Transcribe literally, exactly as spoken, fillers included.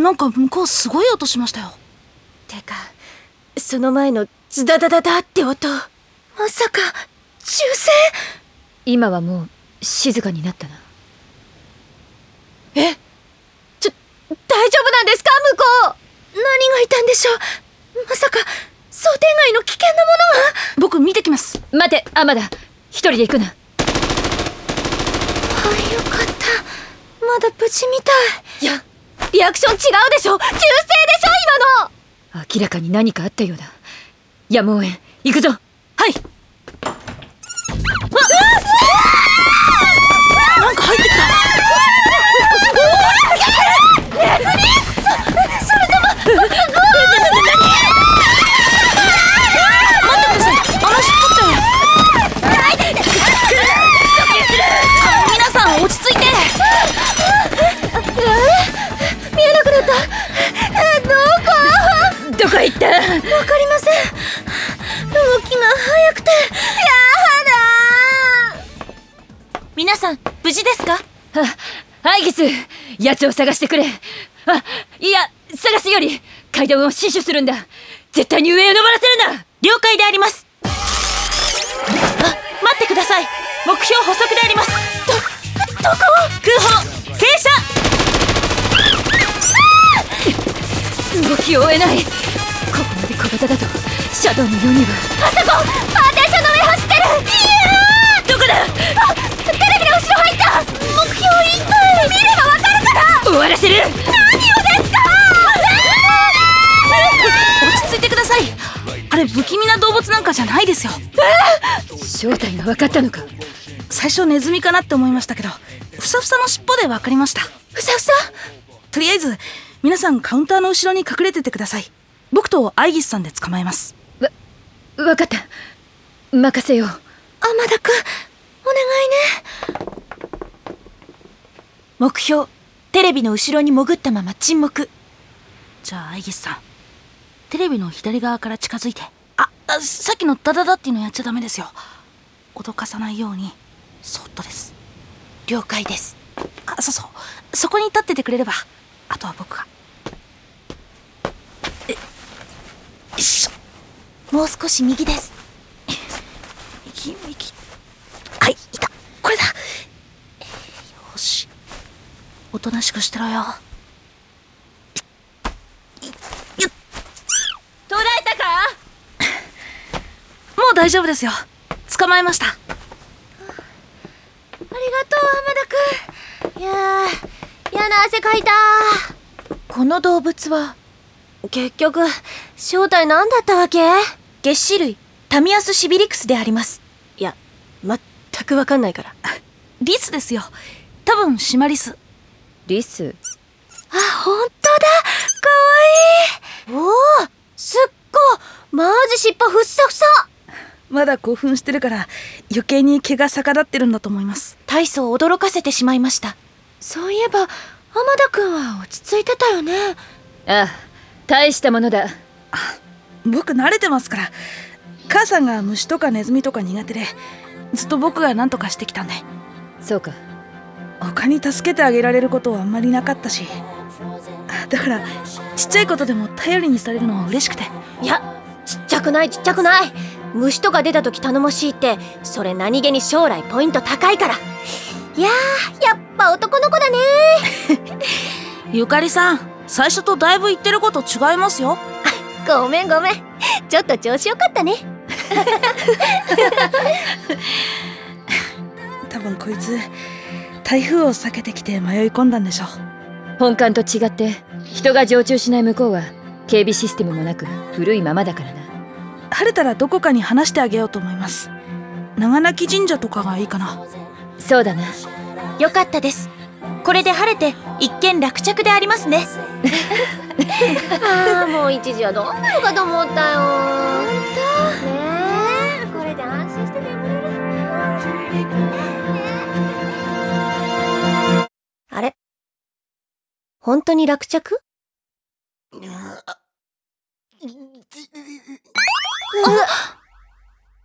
なんか向こうすごい音しましたよ。 てかその前のズダダダダって音、まさか銃声？ 今はもう静かになったな。 え、ちょ、大丈夫なんですか向こう？何がいたんでしょう？まさか想定外の危険なものが。 僕見てきます。 待て、アマダ、一人で行くな。 はい、よかった。まだ無事みたい。いや、リアクション違うでしょ。銃声でしょ今の。 明らかに何かあったようだ。やむをえん、行くぞ。はい。 なんか入ってきた。 ネズミ！そ、それとも待ってください、あの尻尾って皆さん落ち着いて。 見えなくなった。え、どこ？ どこ行った？ わかりません。動きが速くて。やだー。皆さん無事ですか？ あ、アイギス、奴を探してくれ。あ、いや、探すより階段を死守するんだ。絶対に上へ登らせるな。 了解であります。あ、待ってください。目標補足であります。ど、どこ？空砲静車。 動きを追えない。ここまで小型だとシャドウのよにんは。 あそこ、パーテーションの上走ってる。いやー、 どこだ？ あ、テレビの後ろ入った。目標いっぱい見ればわかるから。 終わらせる。 何をですか？ 落ち着いてください。あれ不気味な動物なんかじゃないですよ。 正体が分かったのか？ 最初ネズミかなって思いましたけど、ふさふさの尻尾で分かりました。 ふさふさ？ とりあえず皆さんカウンターの後ろに隠れててください。僕とアイギスさんで捕まえます。 わ、分かった。任せよう。 天田くん、お願いね。目標、テレビの後ろに潜ったまま沈黙。 じゃあアイギスさん、テレビの左側から近づいて。あ、あさっきのダダダっていうのやっちゃダメですよ。脅かさないようにそっとです。 了解です。 あ、そうそう、そこに立っててくれればあとは僕が。え、よいしょ。 もう少し右です。 右右、はい、いた、これだ。よし、おとなしくしてろよ。 捉えたか？ もう大丈夫ですよ。捕まえました。 ありがとう、天田くん。いやー、嫌な汗かいた。この動物は結局正体何だったわけ？齧歯類タミアスシビリクスであります。いや、全くわかんないから。 リスですよ。多分シマリス。 リス？ あ、ほんとだ、かわいい。おお、すっご、マジ尻尾ふっさふさ。 まだ興奮してるから余計に毛が逆立ってるんだと思います。 大層驚かせてしまいました。そういえば天田くんは落ち着いてたよね。 ああ、大したものだ。 僕慣れてますから。母さんが虫とかネズミとか苦手で、ずっと僕が何とかしてきたんで。 そうか。 他に助けてあげられることはあんまりなかったし、だからちっちゃいことでも頼りにされるのは嬉しくて。 いや、ちっちゃくないちっちゃくない。虫とか出た時頼もしいって、それ何気に将来ポイント高いから。いやー、やっぱ男の子だね。 ゆかりさん、最初とだいぶ言ってること違いますよ。 ごめんごめん、ちょっと調子よかったね。 多分こいつ台風を避けてきて迷い込んだんでしょう。 本館と違って人が常駐しない向こうは警備システムもなく古いままだからな。 晴れたらどこかに話してあげようと思います。長泣神社とかがいいかな。 そうだな。 よかったです。これで晴れて一件落着でありますね。ああ、もう一時はどうなるかと思ったよ。本当ねえ、これで安心して眠れる。あれ、本当に落着？あっ